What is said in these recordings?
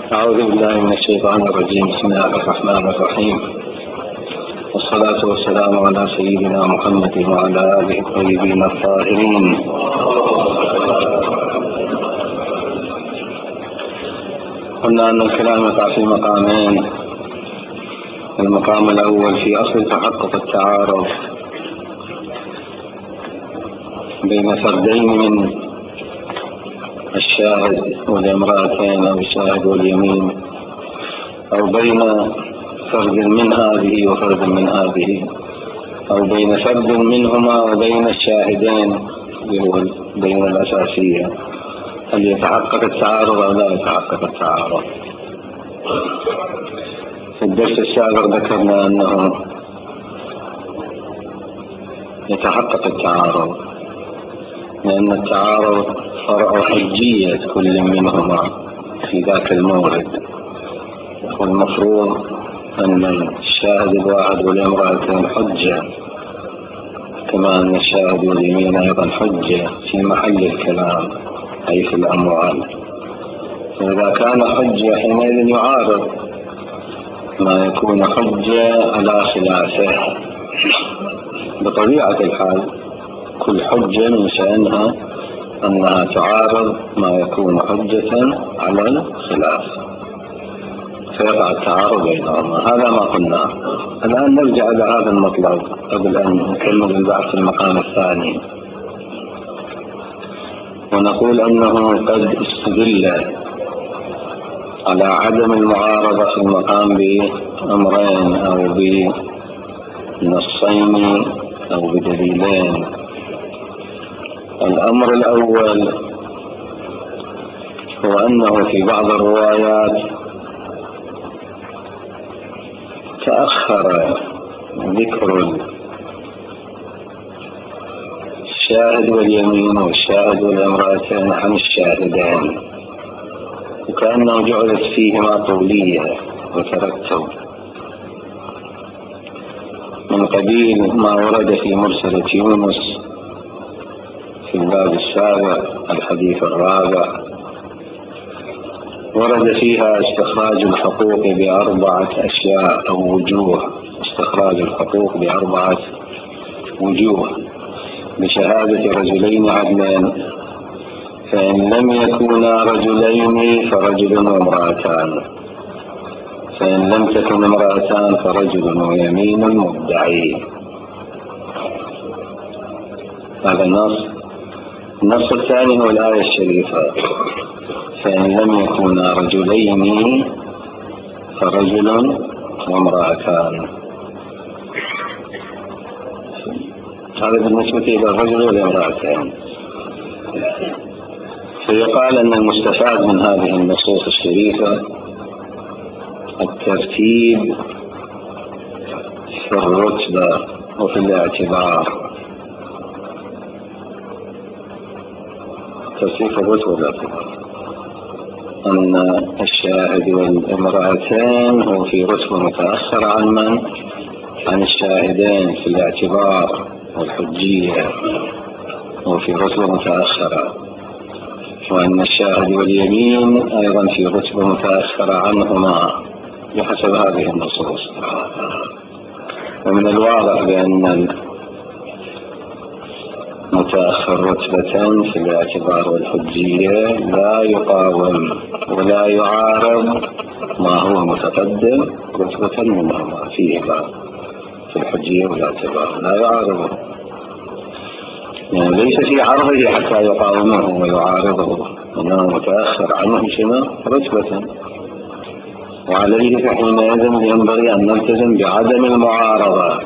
أعوذ بالله من الشيطان الرجيم. بسم الله الرحمن الرحيم، والصلاة والسلام على سيدنا محمد وعلى آله الطيبين الطاهرين. قلنا أن الكلام يقع في مقامين. المقام الأول في أصل تحقق التعارض بين فردين من الشاهد والامرأتين أو الشاهد واليمين، أو بين فرد من هذه وفرد من هذه، أو بين فرد منهما وبين الشاهدين بين الأساسية، هل يتحقق التعارض أو لا يتحقق التعارض. في الدرس السابق ذكرنا أنه يتحقق التعارض، لأن التعارض فرع حجية كل منهما في ذاك المورد، والمفروض أن الشاهد الواحد والامرأتين حجة، كما أن الشاهد واليمين أيضا حجة في محل الكلام أي في الأموال. فإذا كان حجة حينئذ يعارض ما يكون حجة على خلافه. بطبيعة الحال كل حجة من شأنها أنها تعارض ما يكون حجة على الخلاف، فيقع التعارض بينهما. هذا ما قلنا. الآن نرجع إلى هذا المطلب قبل أن نكمل البحث في المقام الثاني، ونقول أنه قد استدل على عدم المعارضة في المقام بأمرين أو بنصين أو بدليلين. الأمر الأول هو أنه في بعض الروايات تأخر ذكر الشاهد واليمين والشاهد والامرأتين عن الشاهدين، وكأنه جعلت فيهما طولية وترتب من قبيل ما ورد في مرسلة يونس في الباب السابع الحديث الرابع، ورد فيها استخراج الحقوق بأربعة أشياء أو وجوه. استخراج الحقوق بأربعة وجوه: بشهادة رجلين عدلين، فإن لم يكونا رجلين فرجل وامرأتان، فإن لم تكن امرأتان فرجل ويمين المدعي. هذا النص الثاني هو الآية الشريفة: فإن لم يكونا رجلين فرجل وامرأتان. هذا بالنسبة إلى الرجل والامرأتين. فيقال أن المستفاد من هذه النصوص الشريفة الترتيب في الرتبة وفي الاعتبار. ترتيب في الرتبة والاعتبار، أن الشاهد والامرأتين هو في رتبة متأخرة عن الشاهدين في الاعتبار والحجية، هو في رتبة متأخرة، وأن الشاهد واليمين أيضا في رتبة متأخرة عنهما بحسب هذه النصوص. ومن الواضح بأن متأخر رتبة في الاعتبار والحجية لا يقاوم ولا يعارض ما هو متقدم رتبة منهما فيهما في الحجية والاعتبار، لا يعارضه، يعني ليس في عرضه حتى يقاومه ويعارضه، إنه متأخر عنه شنو رتبة. وعليه فحينئذ ينبغي أن نلتزم بعدم المعارضة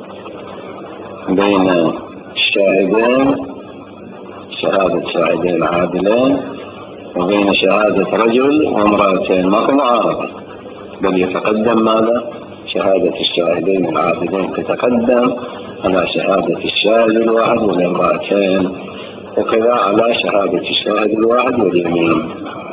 بين الشاهدين، شهادة شاهدين عادلين، وبين شهادة رجل وامرأتين، ما هو معارضة، بل يتقدم ماذا؟ شهادة الشاهدين العادلين تتقدم على شهادة الشاهد الواحد والامرأتين، وكذا على شهادة الشاهد الواحد واليمين،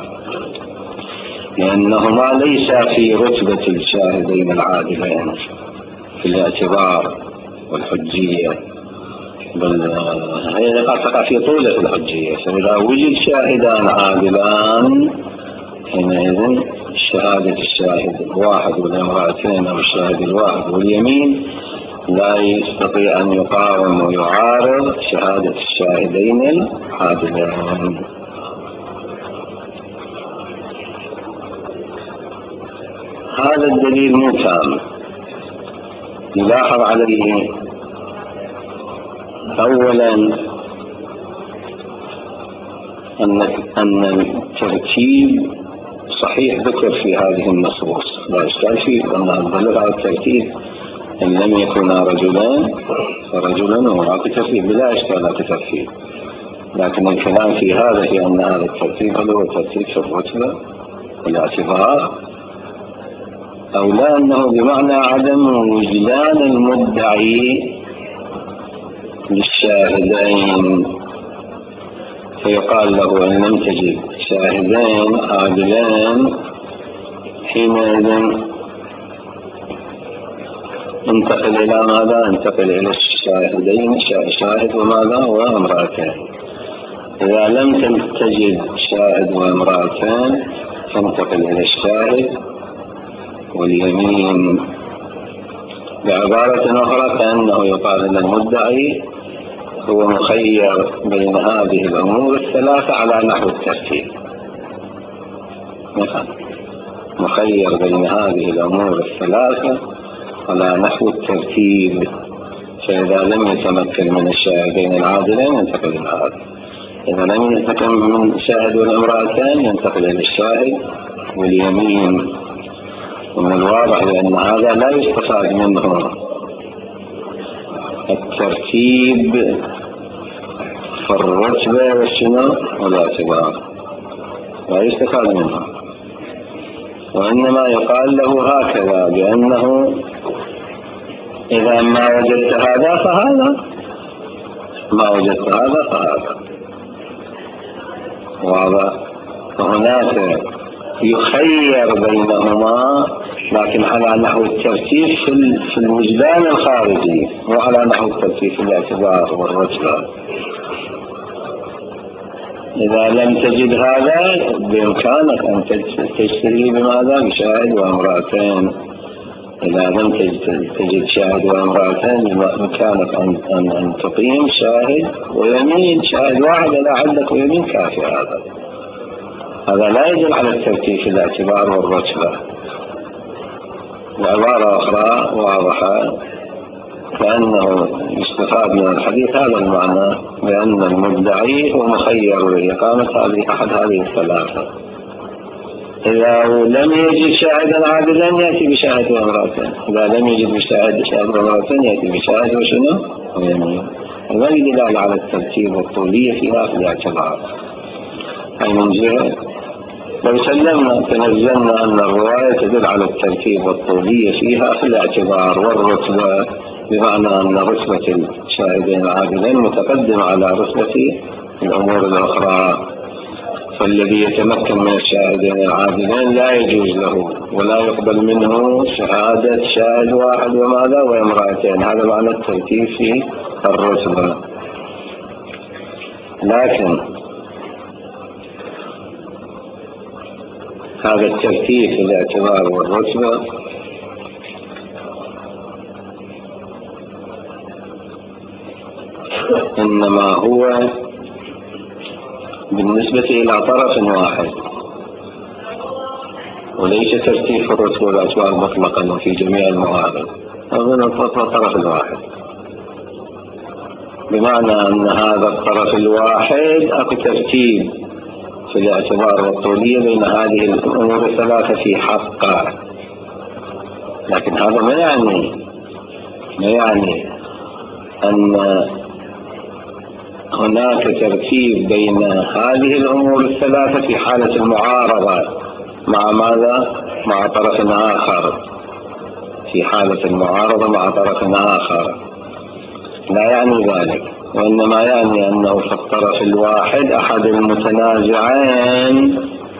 لأنهما ليس في رتبة الشاهدين العادلين في الاعتبار والحجية، بل هي قد تقع في طولة الحجية. فإذا وجد شاهدان عادلان حينئذ شهادة الشاهد الواحد والامرأتين أو الشاهد الواحد واليمين لا يستطيع أن يقاوم ويعارض شهادة الشاهدين العادلين. هذا الدليل مو تام. يلاحظ عليه أولا أن الترتيب صحيح ذكر في هذه النصوص، لا إشكال فيه، أنها تدل على الترتيب إن لم يكونا رجلان فرجلا ومرأة ترتيب بلا إشكالات فيه. لكن الكلام في هذا هي أن هذا الترتيب هل هو ترتيب في الرتبة والاعتبار أو لا، أنه بمعنى عدم وجدان المدعي للشاهدين، فيقال له إن لم تجد شاهدين عادلين حينئذ انتقل إلى ماذا؟ انتقل إلى الشاهدين، شاهد وماذا؟ وامرأتين. إذا لم تجد شاهد وامرأتين فانتقل إلى الشاهد واليمين. بعبارة أخرى كأنه يقال أن المدعي هو مخير بين هذه الأمور الثلاثة على نحو الترتيب، مخير بين هذه الأمور الثلاثة على نحو الترتيب. فإذا لم يتمكن من الشاهدين العادلين ينتقل إلى هذا، إذا لم يتمكن من شاهد والامرأتين ينتقل إلى الشاهد واليمين. ومن الواضح بأن هذا لا يستفاد منه الترتيب في الرتبة والشنو والاعتبار، لا يستفاد منه، وإنما يقال له هكذا بأنه إذا ما وجدت هذا فهذا، ما وجدت هذا فهذا. واضح؟ فهناك يخير بينهما لكن على نحو الترتيب في الوجدان الخارجي وعلى نحو الترتيب في الاعتبار والرتبة. إذا لم تجد هذا بإمكانك أن تشتري بماذا؟ بشاهد وامرأتين. إذا لم تجد شاهد وامرأتين بإمكانك أن تقيم شاهد ويمين، شاهد واحد لا عندك ويمين كافي. هذا لا يدل على الترتيب في الاعتبار والرتبة. بعبارة أخرى واضحة كأنه يستفاد من الحديث هذا المعنى بأن المدعي هو مخير لإقامة أحد هذه الثلاثة. إذا لم يجد شاهدا عادلا يأتي بشاهد وامرأتين، إذا لم يجد شاهد وامرأتين يأتي بشاهد وشنو ويمين. هذا يدل على الترتيب والطولية فيها في الاعتبار. أي من جهة لو تنزلنا أن الرواية تدل على الترتيب والطولية فيها في الاعتبار والرتبة، بمعنى أن رتبة الشاهدين العادلين متقدمة على رتبة الأمور الأخرى، فالذي يتمكن من الشاهدين العادلين لا يجوز له ولا يقبل منه شهادة شاهد واحد وماذا وامرأتين. هذا معنى الترتيب في الرتبة. لكن هذا الترتيب في الاعتبار والرتبة إنما هو بالنسبة إلى طرف واحد، وليس ترتيب في الرتبة والأعتبار مطلقا في جميع المواضع، هذا الطرف الواحد، بمعنى أن هذا الطرف الواحد أكو ترتيب في الاعتبار والطولية بين هذه الأمور الثلاثة في حقه. لكن هذا ما يعني أن هناك ترتيب بين هذه الأمور الثلاثة في حالة المعارضة مع ماذا؟ مع طرف آخر، في حالة المعارضة مع طرف آخر، لا يعني ذلك، وإنما يعني أنه في الطرف الواحد أحد المتنازعين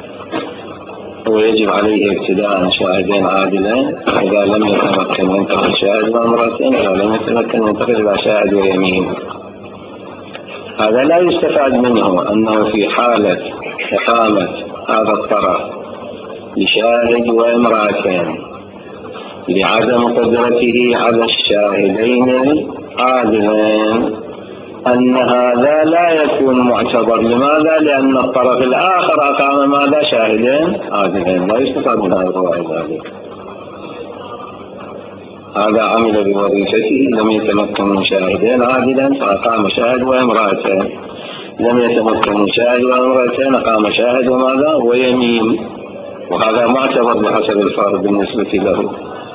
ويجب عليه ابتداء شاهدين عادلين. إذا لم يتمكن ينتقل شاهد وامرأتين، إذا لم يتمكن ينتقل إلى شاهد ويمين. هذا لا يستفاد منه أنه في حالة إقامة هذا الطرف لشاهد وامرأتين لعدم قدرته على الشاهدين العادلين أن هذا لا يكون معتبر. لماذا؟ لأن الطرف الآخر أقام ماذا؟ شاهدين عادلين. لا يستفاد من هذا الرواية ذلك. هذا عمل بوظيفته، لم يتمكن من شاهدين عادلا فأقام شاهد وامرأتين، لم يتمكن من شاهد وامرأتين أقام شاهد وماذا؟ ويمين، وهذا معتبر بحسب الفرد بالنسبة له.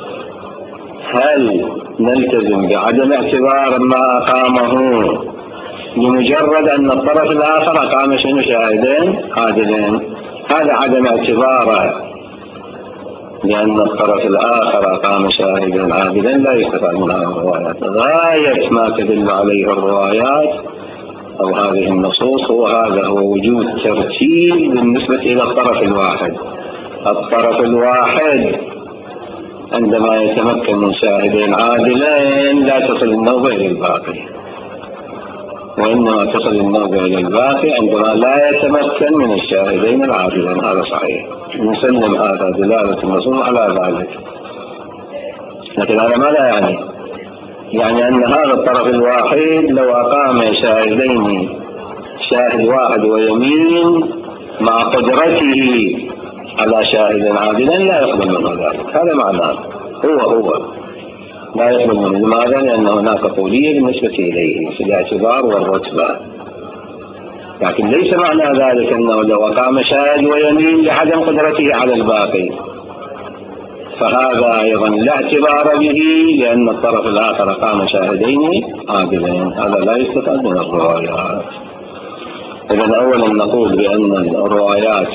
هل نلتزم بعدم اعتبار ما أقامه لمجرد أن الطرف الآخر أقام شاهدين عادلين؟ هذا عدم اعتباره لأن الطرف الآخر أقام شاهدا عادلا لا يستفاد من هذه الروايات. غاية ما تدل عليه الروايات أو هذه النصوص هو وجود ترتيب بالنسبة إلى الطرف الواحد. الطرف الواحد عندما يتمكن من شاهدين عادلين لا تصل النوبة إلى الباقي، وإنما تصل النوبة إلى الباقي عندما لا يتمكن من الشاهدين العادلين. هذا صحيح، نسلم هذا دلالة النصوص على ذلك. لكن هذا ماذا يعني أن هذا الطرف الواحد لو أقام شاهدين، شاهد واحد ويمين مع قدرته على شاهد عادلا لا يقبل منه ذلك. هذا معناه هو لا يقبل منه. لماذا؟ لأن هناك قولية بالنسبة إليه في الاعتبار والرتبة. لكن ليس معنى ذلك أنه لو أقام شاهد ويمين لعدم قدرته على الباقي فهذا أيضا لا اعتبار به لأن الطرف الآخر أقام شاهدين عادلين. هذا لا يستفاد من الروايات. إذن أولا نقول بأن الروايات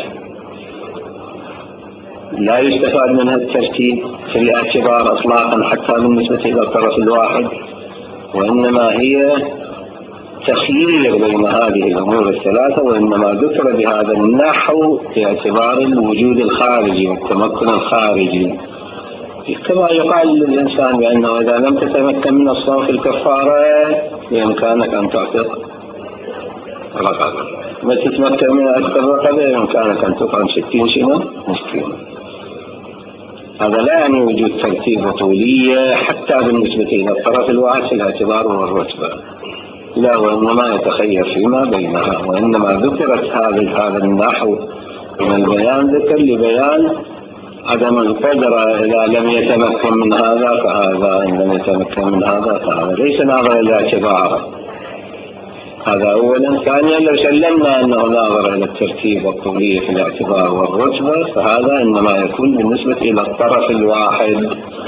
لا يستفاد منها الترتيب في الاعتبار اطلاقا حتى بالنسبة إلى الطرف الواحد، وإنما هي تخيير بين هذه الأمور الثلاثة، وإنما ذكر بهذا النحو باعتبار الوجود الخارجي والتمكن الخارجي. كما يقال للإنسان بأنه إذا لم تتمكن من الصوم في الكفارة بإمكانك أن تعتق رقبة، ما تتمكن من أكثر رقبة بإمكانك أن تطعم 60 مسكين. هذا لا يعني وجود ترتيب وطولية حتى بالنسبة إلى الطرف الواحد في الاعتبار والرتبة، لا، وإنما يتخير فيما بينها. وإنما ذكرت هذا النحو من البيان ذكر لبيان عدم القدرة إذا لم يتمكن من هذا فهذا، إن لم يتمكن من هذا فهذا، ليس ناظر إلى اعتبار. هذا أولا. ثانيا لو سلمنا أنه ناظر إلى الترتيب والطولية في الاعتبار والرتبة فهذا إنما يكون بالنسبة إلى الطرف الواحد،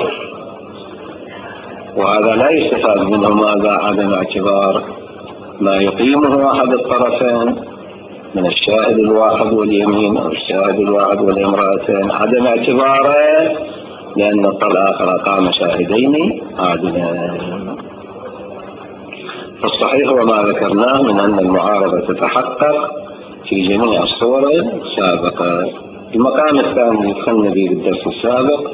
وهذا لا يستفاد منه ماذا؟ عدم اعتبار ما يقيمه أحد الطرفين من الشاهد الواحد واليمين أو الشاهد الواحد والامرأتين، عدم اعتباره لأن الطرف الآخر أقام شاهدين عادلين. فالصحيح وما ذكرناه من أن المعارضة تتحقق في جميع الصور السابقة. المقام الثاني اللي دخلنا به بالدرس السابق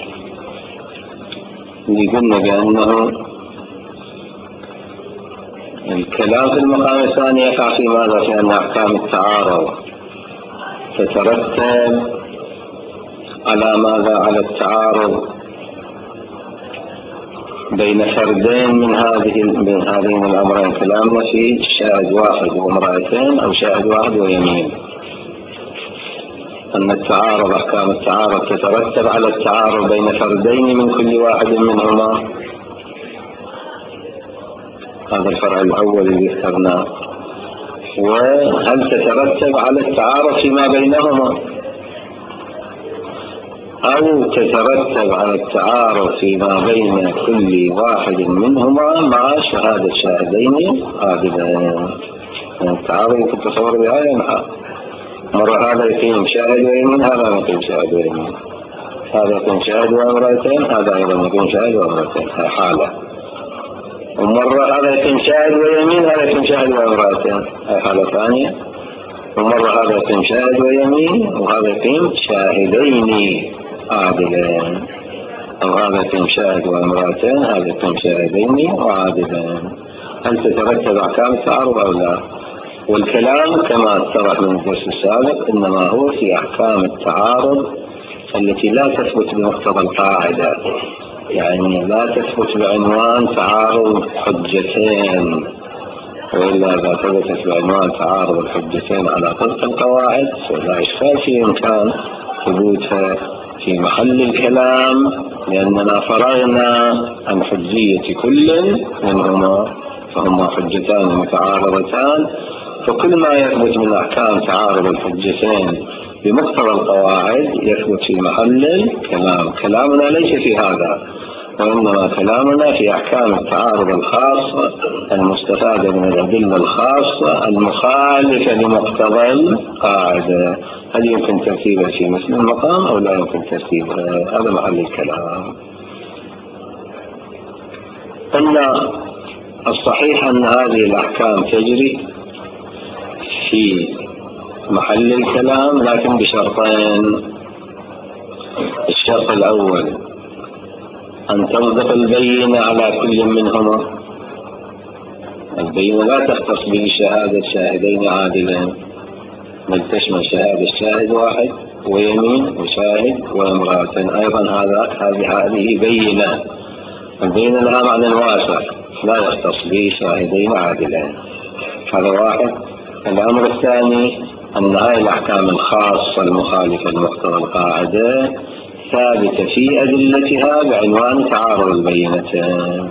اللي قلنا بأنه الكلام في المقام الثاني يقع في ماذا؟ في أن أحكام التعارض تترتب على ماذا؟ على التعارض بين فردين من هذين الأمرين. كلامنا في شاهد واحد وامرأتين أو شاهد واحد ويمين، أن التعارض، أحكام التعارض تترتب على التعارض بين فردين من كل واحد منهما. هذا الفرع الأول اللي ذكرناه. وهل تترتب على التعارض فيما بينهما أو تترتب على التعارض فيما بين كل واحد منهما مع شهادة شاهدين عادلين؟ التعارض في التصور بهذا النحو، مرة هذا يقيم شاهد ويمين، هذا يقيم شاهد ويمين، هذا يقيم شاهد وامرأتين، هذا أيضا يقيم شاهد وامرأتين، هذه حالة. ومرة هذا يقيم شاهد ويمين، هذا يقيم شاهد وامرأتين، هذه حالة ثانية. ومرة هذا يقيم شاهد ويمين وهذا يقيم شاهدين عادلين، أو هذا يقيم شاهد وامرأتين، هذا يقيم شاهدين وعادلين. هل تترتب أحكام التعارض أو لا؟ والكلام كما اتضح من الدرس السابق إنما هو في أحكام التعارض التي لا تثبت بمقتضى القاعدة، يعني لا تثبت بعنوان تعارض حجتين، وإلا إذا ثبتت بعنوان تعارض الحجتين على طبق القواعد فلا إشكال في إمكان ثبوتها في محل الكلام، لأننا فرغنا عن حجية كل منهما، فهما حجتان متعارضتان، فكل ما يثبت من أحكام تعارض الحجتين بمقتضى القواعد يثبت في محل الكلام. كلامنا ليس في هذا، وإنما كلامنا في أحكام التعارض الخاصة المستفادة من الأدلة الخاصة المخالفة لمقتضى القاعدة. هل يمكن ترتيبها في مثل المقام أو لا يمكن ترتيبها؟ هذا محل الكلام. قلنا الصحيح أن هذه الأحكام تجري في محل الكلام لكن بشرطين. الشرط الأول أن تصدق البينة على كل منهما. البينة لا تختص بشهادة شاهدين عادلين، بل تشمل شهادة شاهد واحد ويمين وشاهد وامرأتين أيضا. هذه بينة. البينة لها معنى واسع لا يختص بشاهدين عادلين. هذا واحد. الأمر الثاني أن هذه الأحكام الخاصة المخالفة لمقتضى القاعدة ثابتة في أدلتها بعنوان تعارض البينتين.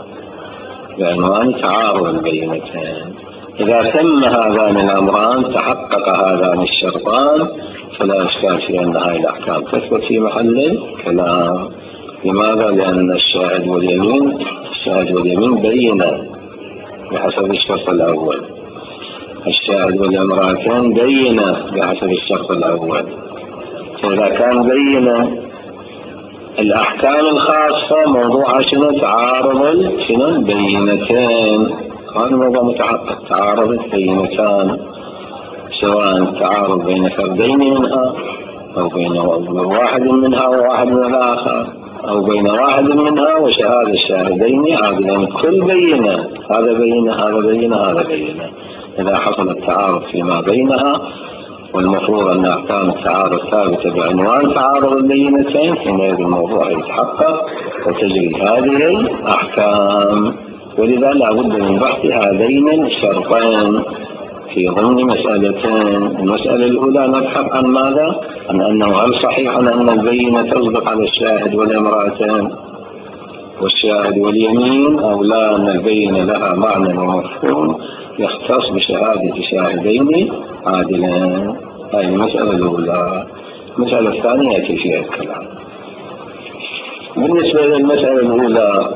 إذا تم هذان الأمران، تحقق هذان الشرطان، فلا إشكال في أن هذه الأحكام تثبت في محل الكلام. لماذا؟ لأن الشاهد واليمين بينة بحسب الشرط الأول. الشاهد والامرأتين بينة بحسب الشرط الأول. فإذا كان بينة، الأحكام الخاصة موضوعها شنو؟ تعارض البينتين. هذا موضوع متحقق. تعارض البينتان، سواء تعارض بين فردين منها أو بين واحد منها وواحد من الآخر، أو بين واحد منها وشهادة الشاهدين عادلين. كل بينة، هذا بينة هذا بينة هذا بينة. إذا حصل التعارض فيما بينها، والمفروض أن أحكام التعارض ثابتة بعنوان تعارض البينتين، حينئذ الموضوع يتحقق وتجري هذه الأحكام. ولذا لا بد من بحث هذين الشرطين في ضمن مسألتين. المسألة الأولى نبحث عن ماذا؟ عن أنه هل صحيح أن البينة تصدق على الشاهد والامرأتين والشاهد واليمين، أو لا، أن البينة لها معنى ومفهوم يختص بشهادة شاهدين عادلين. هذه المسألة الأولى. المسألة الثانية يأتي فيها الكلام. بالنسبة للمسألة الأولى،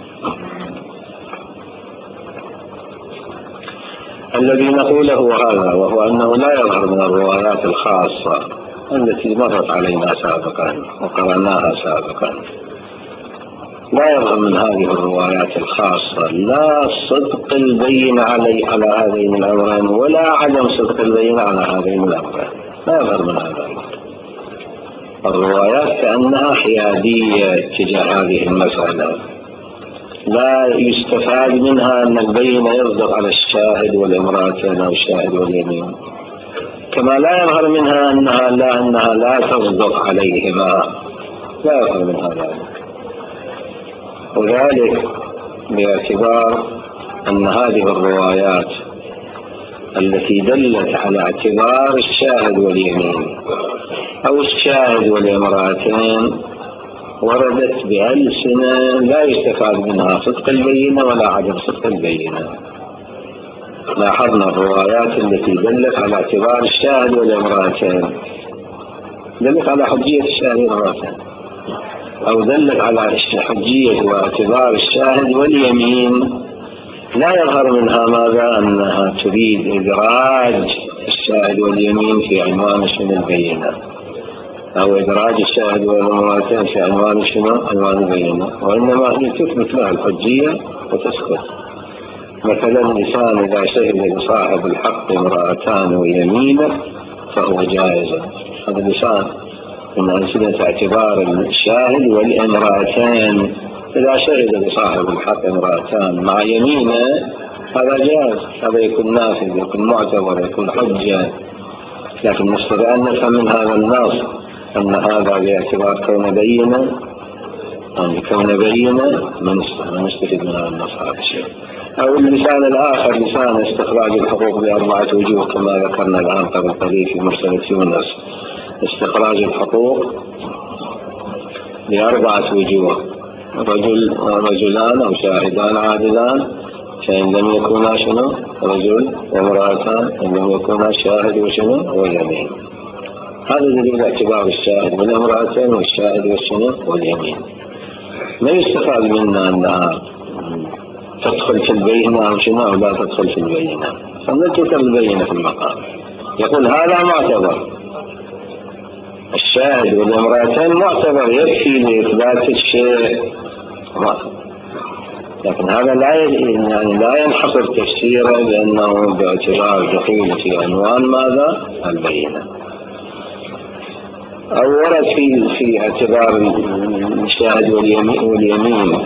الذي نقوله هذا، وهو أنه لا يظهر من الروايات الخاصة التي مرت علينا سابقا وقرأناها سابقا، لا يظهر من هذه الروايات الخاصة لا صدق البين على هذين الأمرين ولا عدم صدق البين على هذين الأمرين. لا يظهر من هذا. الروايات كأنها حيادية تجاه هذه المسألة، لا يستفاد منها أن البين يصدق على الشاهد والامرأتين أو الشاهد واليمين، كما لا يظهر منها أنها لا تصدق عليهما. لا يظهر من هذا. وذلك باعتبار أن هذه الروايات التي دلت على اعتبار الشاهد واليمين أو الشاهد والامرأتين وردت بألسنة لا يستفاد منها صدق البينة ولا عدم صدق البينة. لاحظنا الروايات التي دلت على اعتبار الشاهد والامرأتين دلت على حجية الشاهد والامرأتين، أو دلت على حجية واعتبار الشاهد واليمين، لا يظهر منها ماذا؟ أنها تريد إدراج الشاهد واليمين في عنوان شنو البينة، أو إدراج الشاهد والامرأتين في عنوان شنو؟ عنوان البينة. وإنما هي تثبت لها الحجية وتسكت. مثلا الإنسان إذا شهد لصاحب الحق امرأتان ويمينه فهو جائز. هذا اللسان من أمثلة اعتبار الشاهد والامرأتين. إذا شهد لصاحب الحق امرأتان مع يمينه هذا جائز، هذا يكون نافذ، يكون معتبر، يكون حجة. لكن نستطيع أن نفهم من هذا النص أن هذا باعتبار كون بينة، يعني كون بينة ما نستفيد من هذا الشيء. أو اللسان الآخر لسان استخراج الحقوق بأربعة وجوه كما ذكرنا الآن قبل قليل في مرسلة يونس، استخراج الحقوق بأربعة وجوه: رجلان أو شاهدان عادلان، فإن لم يكونا شنو؟ رجل وامرأتان، إن لم يكونا شاهد وشنو؟ واليمين. هذا دليل اعتبار الشاهد والامرأتين والشاهد والشنو؟ واليمين. ما يستفاد منا أنها تدخل في البينة أو شنو أو لا تدخل في البينة، فنذكر البينة في المقام. يقول هذا معتبر، الشاهد والامرأتين معتبر يكفي لإثبات الشيء معتبر، لكن هذا لا ينحصر تفسيره لأنه باعتبار دخول في عنوان ماذا؟ البينة. أو ورد في اعتبار الشاهد واليمين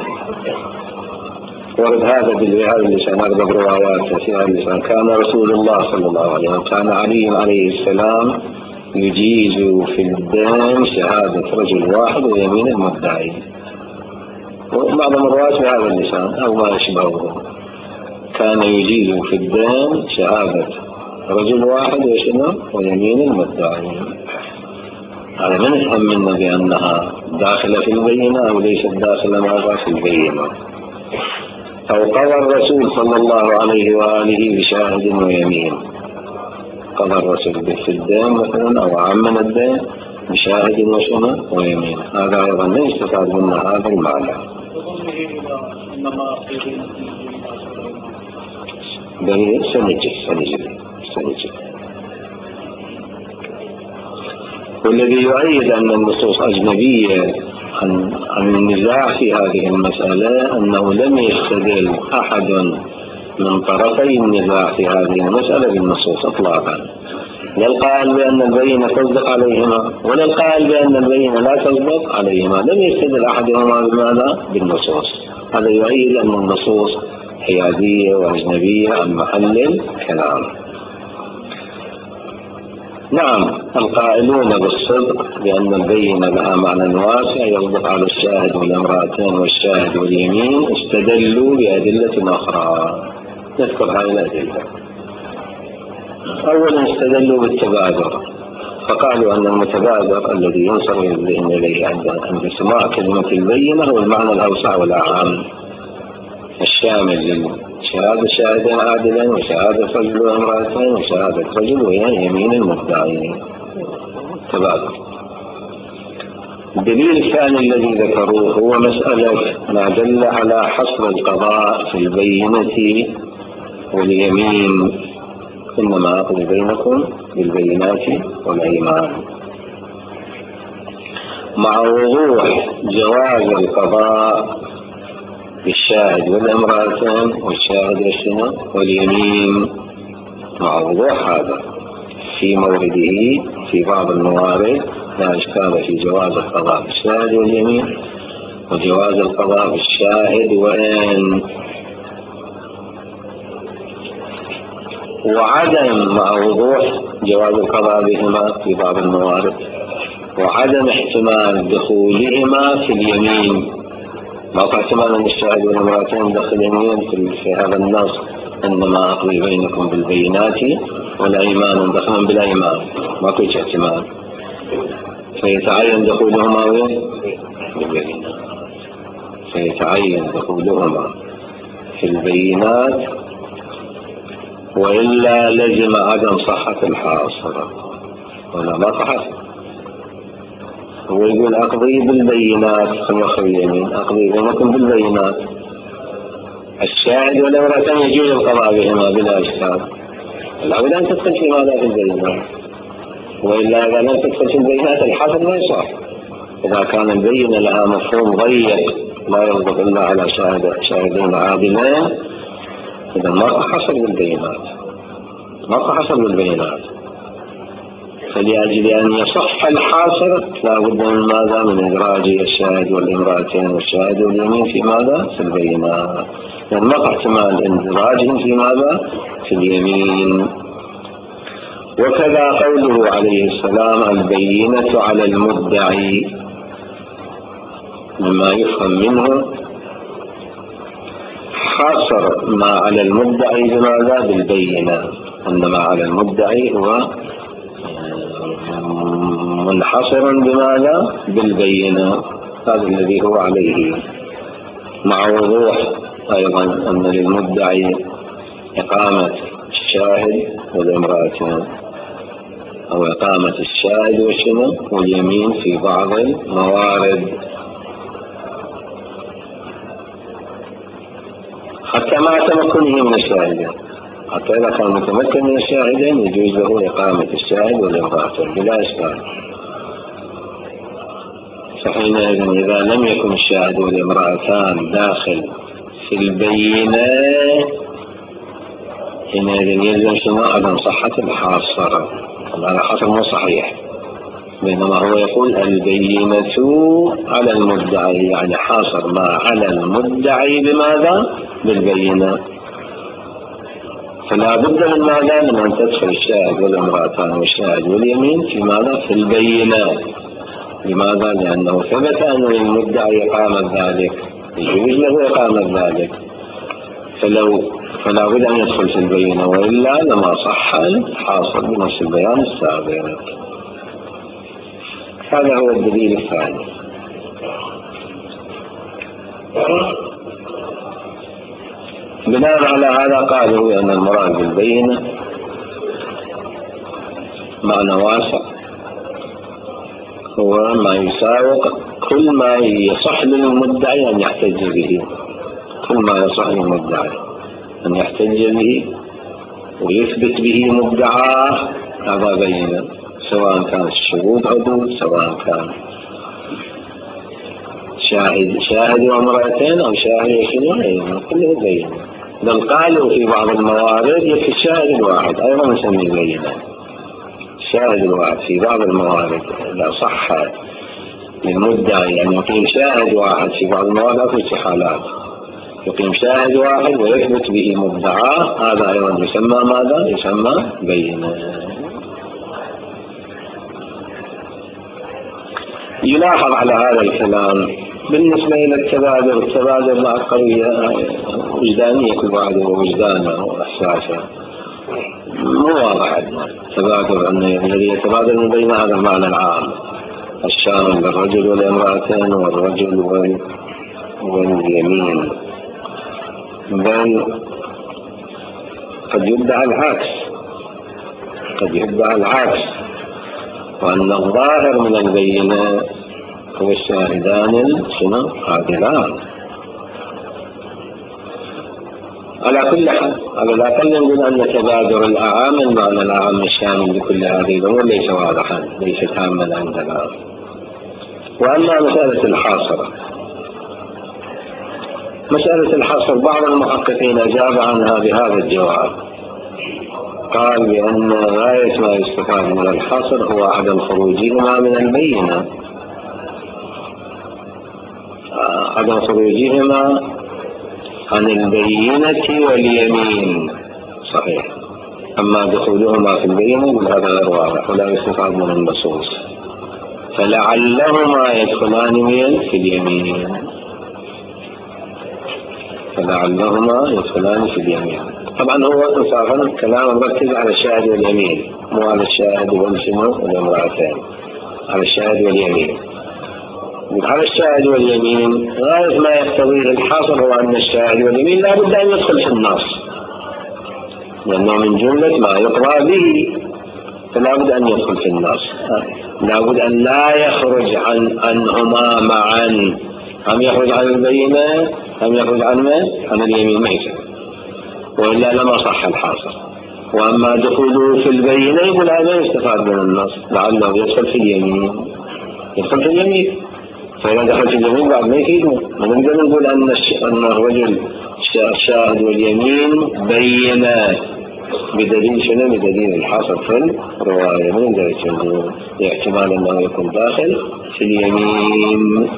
ورد هذا بهذا اللسان، أغلب رواياته في هذا اللسان: كان رسول الله صلى الله عليه وسلم كان علي عليه السلام يجيز في الدين شهادة رجل واحد ويمين المدعي. ومعظم الروايات بهذا اللسان أو ما يشبهه: كان يجيز في الدين شهادة رجل واحد ويمين المدعي. هذا ما نفهم منه بأنها داخلة في البينة أو ليست داخلة ماذا في البينة. أو قضى الرسول صلى الله عليه وآله بشاهد ويمين، قضى الرسول في الدين مثلا أو عمن الدين بشاهد ويمين، هذا أيضا لا يستفاد منه هذا المعنى. بل سنجد. والذي يؤيد أن النصوص أجنبية عن النزاع في هذه المسألة أنه لم يستدل أحد من طرفي النزاع في هذه المسألة بالنصوص إطلاقا، لا القائل بأن البينة تصدق عليهما ولا القائل بأن البينة لا تصدق عليهما، لم يستدل أحدهما بماذا؟ بالنصوص. هذا يؤيد أن النصوص حيادية وأجنبية عن محل الكلام. نعم، القائلون بالصدق بأن البينة لها معنى واسع يصدق على الشاهد والامرأتين والشاهد واليمين استدلوا بأدلة أخرى، نذكر هذه الأدلة. أولا استدلوا بالتبادر، فقالوا أن المتبادر الذي ينصر الذهن إليه عند سماع كلمة البينة هو المعنى الأوسع والأعم الشامل لشهادة شاهدين عادلين وشهادة رجل وامرأتين وشهادة رجل ويمين المدعي. تبادر. الدليل الثاني الذي ذكروه هو مسألة ما دل على حصر القضاء في البينة واليمين: إنما أقضي بينكم بالبينات والأيمان، مع وضوح جواز القضاء بالشاهد والامرأتين والشاهد واليمين، مع وضوح هذا في مورده في بعض الموارد لا إشكال في جواز القضاء بالشاهد واليمين وجواز القضاء بالشاهد وعدم مع وضوح جواز القضاء بهما في بعض الموارد وعدم احتمال دخولهما في اليمين. ما احتمال أن الشاهد والامرأتين دخل اليمين في هذا النص: إنما أقضي بينكم بالبينات والأيمان دخلا بالأيمان، ما كنت احتمال، فيتعين دخولهما بالبينات، فيتعين دخولهما في البينات، وإلا لزم عدم صحة الحاصل. ولا ما صحت، هو يقول أقضي بالبينات خلف اليمين، أقضي بينكم بالبينات، الشاهد والامرأتين يجوز القضاء بهما بلا إشكال، لابد أن تدخل في ماذا في البينات، وإلا إذا لم تدخل في البينات الحاصل لا يصح. إذا كان البينة لها مفهوم ضيق لا يصدق إلا على شاهدين عادلين، إذا ما حصل بالبينات، فلأجل أن يصح الحاصل لا بد من ماذا؟ من إدراج الشاهد والامرأتين والشاهد واليمين في ماذا؟ في البينات، لأن ما احتمال اندراجهم في ماذا؟ في اليمين. وكذا قوله عليه السلام البينة على المدعي، مما يفهم منه حاصر ما على المدعي بماذا؟ بالبينة، أن ما على المدعي هو منحصر بماذا؟ بالبينة، هذا الذي هو عليه، مع وضوح أيضا أن للمدعي إقامة الشاهد والامرأتين، أو إقامة الشاهد واليمين في بعض الموارد، حتى مع تمكنه من الشاهدين، حتى إذا كان متمكن من الشاهدين يجوز له إقامة الشاهد والامرأتين بلا إشكال. فحينئذ إذا لم يكن الشاهد والامرأتان داخل في البينة، حينئذ يلزم شنو؟ عدم صحة الحاصر، هذا حاصر مو صحيح، بينما هو يقول البينة على المدعي، يعني حاصر ما على المدعي بماذا؟ بالبينة. فلا بد من ماذا؟ من أن تدخل الشاهد والامرأتان والشاهد واليمين في ماذا؟ في البينة. لماذا؟ لأنه ثبت أن للمدعي إقامة ذلك، يجوز له إقامة ذلك، فلا بد أن يدخل في البينة، وإلا لما صح الحاصل بنفس البيان السابق. هذا هو الدليل الثاني. بناء على هذا قالوا أن المراد بالبينة معنى واسع، هو ما يساوق كل ما يصح للمدعي أن يحتج به، كل ما يصح للمدعي أن يحتج به ويثبت به مدعاه، هذا بينة، سواء كان الشهود عدول، سواء كان شاهد وامرأتين أو شاهد وشنو، كله بينة. بل قالوا في بعض الموارد يكفي الشاهد الواحد، أيضا نسميه بينة، الشاهد الواحد في بعض الموارد إذا صح للمدعي أن يقيم شاهد واحد، في بعض الموارد في حالات يقيم شاهد واحد ويثبت به مدعاه، هذا أيضا يسمى ماذا؟ يسمى بينة. يلاحظ على هذا الكلام بالنسبة إلى التبادل مع قضية وجدانية، الواحد ووجدانه وإحساسه مو واضح عندنا تبادل، أن الذي يتبادل من بين هذا المعنى العام الشامل للرجل والامرأتين والرجل واليمين، بل قد يدعى العكس، وأن الظاهر من البينة هو الشاهدان عادلان. على كل حال، على الأقل نقول أن تبادر الأعام المعنى العام الشامل لكل هذه الأمور ليس واضحا، ليس تاما عندنا. وأما مسألة الحصر بعض المحققين أجاب عنها بهذا الجواب، قال بأن غاية ما يستفاد من الحصر هو عدم خروجهما من البينة، عدم خروجهما عن البينة واليمين صحيح، أما دخولهما في البينة هذا غير واضح ولا يستفاد من النصوص، فلعلهما يدخلان في اليمين، طبعا هو انصافا كلام مركز على الشاهد واليمين، مو على الشاهد والامرأتين، على الشاهد واليمين. على الشاهد واليمين غاية ما يقتضيه الحاصل هو أن الشاهد واليمين لا بد أن يدخل في النص، لأنه من جملة ما يقضى به، فلا بد أن يدخل في النص، لا بد أن لا يخرج عنهما معا، هم يخرج عن البينة هم يخرج عن اليمين ميسا، وإلا لما صح الحاصل. وأما دخوله في البينة يقول هذا يستفاد من النص، لعله يدخل في اليمين، فإذا دخل في اليمين بعد ما يفيدنا، ونقدر نقول أن الرجل الشاهد واليمين بينا بدليل شنو؟ بدليل الحاصل في الرواية، من ذلك احتمال أنه يكون داخل في اليمين.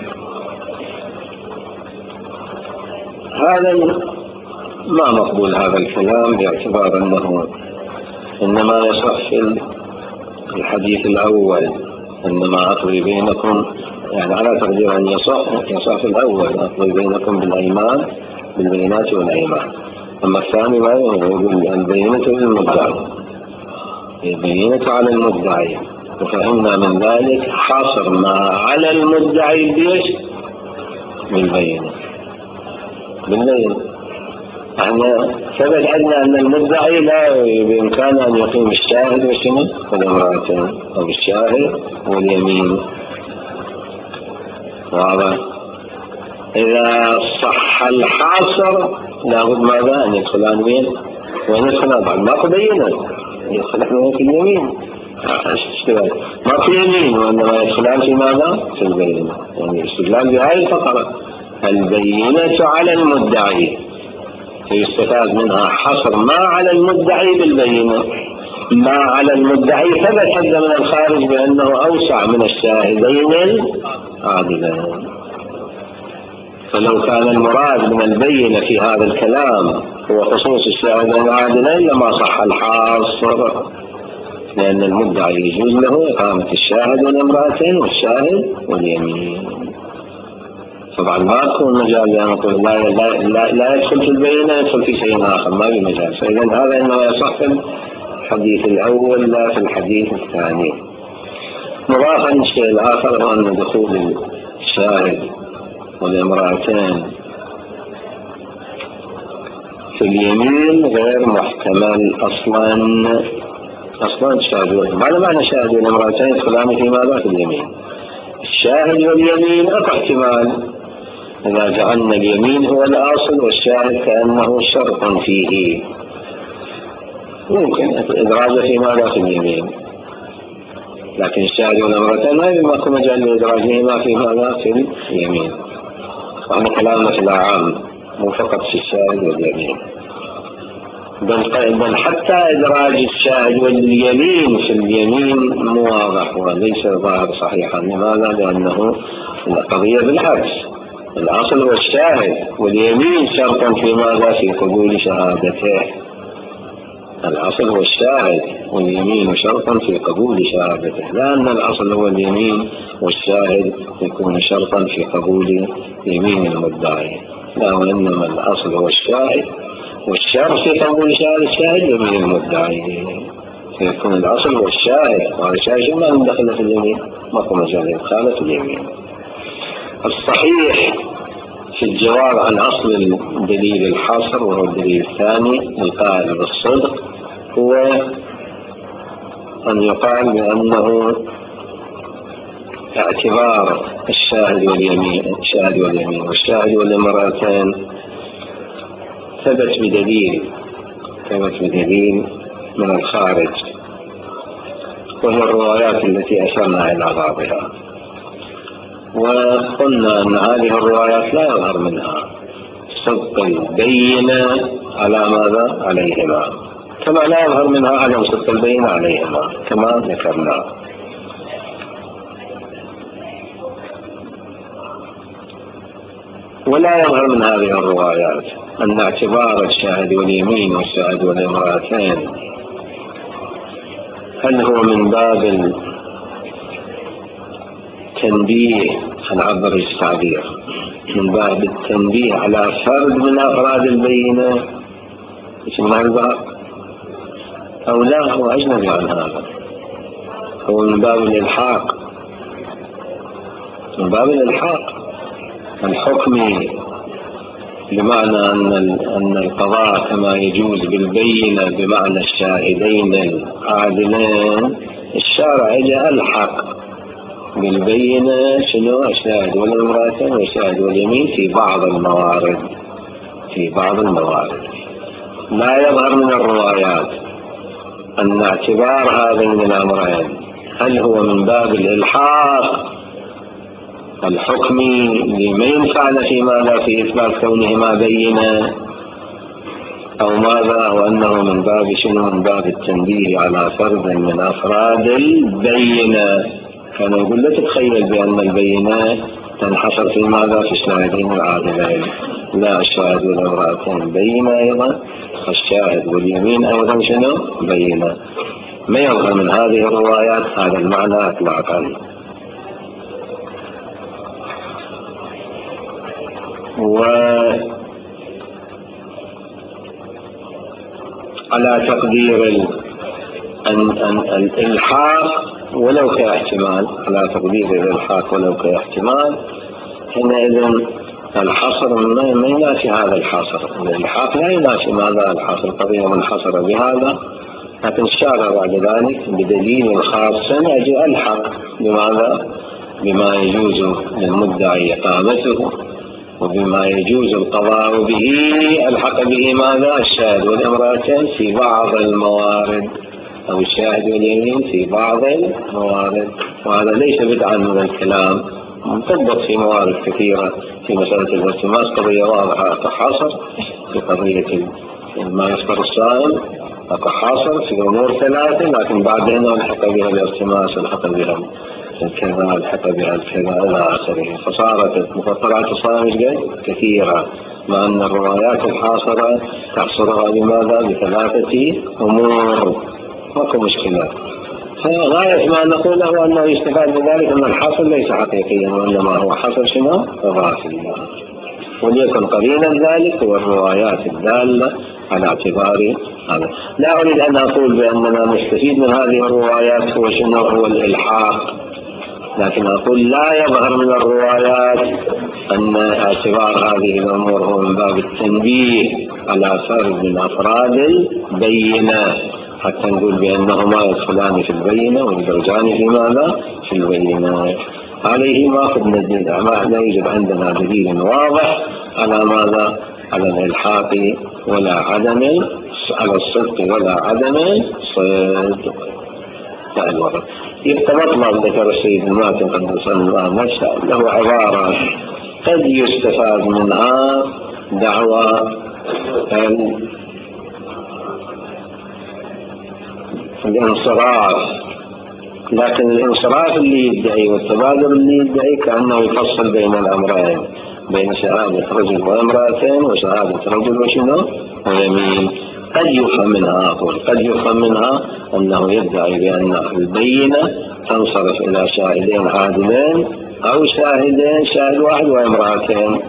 هذا ما مقبول هذا الكلام، باعتبار أنه إنما يصح في الحديث الأول، إنما أقضي بينكم، يعني على تقدير أن يصح في الأول أقضي بينكم بالبينات والأيمان. أما الثاني ما يقول البينة للمدعي، البينة على المدعي، وفهمنا من ذلك حصر ما على المدعي بيش بالبينة. احنا ثبت عندنا أن المدعي لا بإمكانه أن يقيم الشاهد وشنو والامرأتين، أو الشاهد واليمين. واضح؟ إذا صح الحاصر لابد ماذا أن يدخلان مين؟ وين يدخلان؟ بعد ما تبينت يدخلان في اليمين، ما في يمين، وإنما يدخلان في ماذا؟ في البينة. يعني استدلال بهذه الفقرة البينة على المدعي، فيستفاد منها حصر ما على المدعي بالبينة. ما على المدعي ثبت حتى من الخارج بأنه أوسع من الشاهدين العادلين. فلو كان المراد من البينة في هذا الكلام هو خصوص الشاهدين العادلين لما صح الحاصر، لأن المدعي يجوز له إقامة الشاهد والامرأتين والشاهد واليمين. طبعا ما تكون مجال لأن نقول لا يدخل في البينة، يدخل في شيء آخر، ما في مجال. فإذا هذا إنما يصح في الحديث الأول لا في الحديث الثاني. مضافا الشيء الآخر هو أن دخول الشاهد والامرأتين في اليمين غير محتمل أصلا الشاهد. ماذا معنى الشاهد والامرأتين يدخلان في ماذا؟ في اليمين. الشاهد واليمين أكو احتمال إذا جعلنا اليمين هو الأصل والشاهد كأنه شرط فيه، ممكن إدراجه في ماذا؟ في اليمين. لكن الشاهد والامرأتين ما يكون مجال لإدراجهما في ماذا؟ في اليمين. وأنا كلامنا في العام مو فقط في الشاهد واليمين، بل حتى إدراج الشاهد واليمين في اليمين مو واضح وليس ظاهر صحيحا. لماذا؟ لأنه القضية بالعكس، الأصل هو الشاهد واليمين شرطا في ماذا؟ في قبول شهادته. الأصل هو الشاهد واليمين شرطا في قبول شهادته، لأن الأصل هو اليمين والشاهد يكون شرطا في قبول يمين المدعي. لا، وإنما الأصل هو الشاهد والشرط في قبول شهادة الشاهد يمين المدعي. يكون الأصل هو الشاهد، وهذا الشاهد ما ندخل في اليمين، ما هو مجال إدخاله في اليمين. الصحيح في الجواب عن أصل الدليل الحصر وهو الدليل الثاني القائل بالصدق هو أن يقال بأنه اعتبار الشاهد واليمين والشاهد والامرأتين ثبت بدليل من الخارج، وهي الروايات التي أشرنا إلى بعضها. وقلنا أن هذه الروايات لا يظهر منها صدق البينة على ماذا؟ عليهما، كما لا يظهر منها عدم صدق البينة عليهما كما ذكرنا. ولا يظهر من هذه الروايات أن اعتبار الشاهد واليمين والشاهد والامرأتين هل هو من باب التنبيه، هنعبر التعبير من باب التنبيه على فرد من أفراد البينة اسم الباب، أو لا هو أجنبي عن هذا، هو من باب الإلحاق، من باب الإلحاق الحكمي، بمعنى أن القضاء كما يجوز بالبينة بمعنى الشاهدين العادلين، الشارع إذا ألحق بالبينة شنو؟ الشاهد والامرأتين والشاهد واليمين في بعض الموارد. لا يظهر من الروايات أن اعتبار هذين الأمرين هل هو من باب الإلحاق الحكمي لما ينفعل في ماذا؟ في إثبات كونهما بينة، أو ماذا؟ وأنه من باب شنو؟ من باب التنبيه على فرد من أفراد البينة. كان يقول لا تتخيل بأن البينة تنحصر في ماذا؟ في الشاهدين العادلين، لا، الشاهد والامرأتين بينة أيضا، الشاهد واليمين أيضا شنو؟ بينة. ما يظهر من هذه الروايات هذا المعنى إطلاقا. وعلى تقدير الإلحاق ولو كاحتمال، على تقدير الإلحاق ولو كاحتمال، حينئذ الحصر ما ينافي هذا الحصر، الإلحاق لا ينافي ماذا الحصر، القضية منحصرة بهذا، لكن الشارع بعد ذلك بدليل خاص أجي ألحق بماذا؟ بما يجوز للمدعي إقامته وبما يجوز القضاء به، الحق به ماذا؟ الشاهد والامرأتين في بعض الموارد، أو الشاهد واليمين في بعض الموارد. وهذا ليس بدعا من الكلام، مطبق في موارد كثيرة. في مسألة الالتماس قضية واضحة كحاصر، في قضية ما يفطر الصائم كحاصر في أمور ثلاثة، لكن بعدين الحق بها الالتماس، الحق بها الكذا، الحق بها الكذا إلى آخره. فصارت مفطرات الصائم كثيرة، مع أن الروايات الحاصرة تحصرها بماذا؟ بثلاثة أمور، ماكو مشكلة. فغاية ما نقوله أنه يستفاد من ذلك أن الحصر ليس حقيقيا، وإنما هو حصر شنو؟ إضافي، وليكن قرينا ذلك هو الروايات الدالة على اعتبار هذا. لا أريد أن أقول بأننا نستفيد من هذه الروايات هو شنو؟ هو الإلحاق، لكن أقول لا يظهر من الروايات أن اعتبار هذه الأمور هو من باب التنبيه على فرد من أفراد البينة، حتى نقول بأنهما يدخلان في البينة ويدرجان في ماذا؟ في البينة. عليه ما أخذنا الدين، لا يوجد عندنا دليل واضح على ماذا؟ على الإلحاق ولا عدم، على الصدق ولا عدم الصدق. يبقى مطلب ذكر السيد الماتن قدس الله نفسه له عبارة قد يستفاد منها دعوى الانصراف، لكن الانصراف اللي يدعي والتبادل اللي يدعي كأنه يفصل بين الأمرين، بين شهادة رجل وامرأتين وشهادة رجل وشنو ويمين. قد يفهم منها، قد يفهم منها أنه يدعي بأن البينة تنصرف إلى شاهدين عادلين أو شاهدين، شاهد واحد وامرأتين،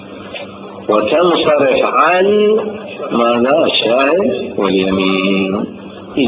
وتنصرف عن ماذا؟ الشاهد واليمين.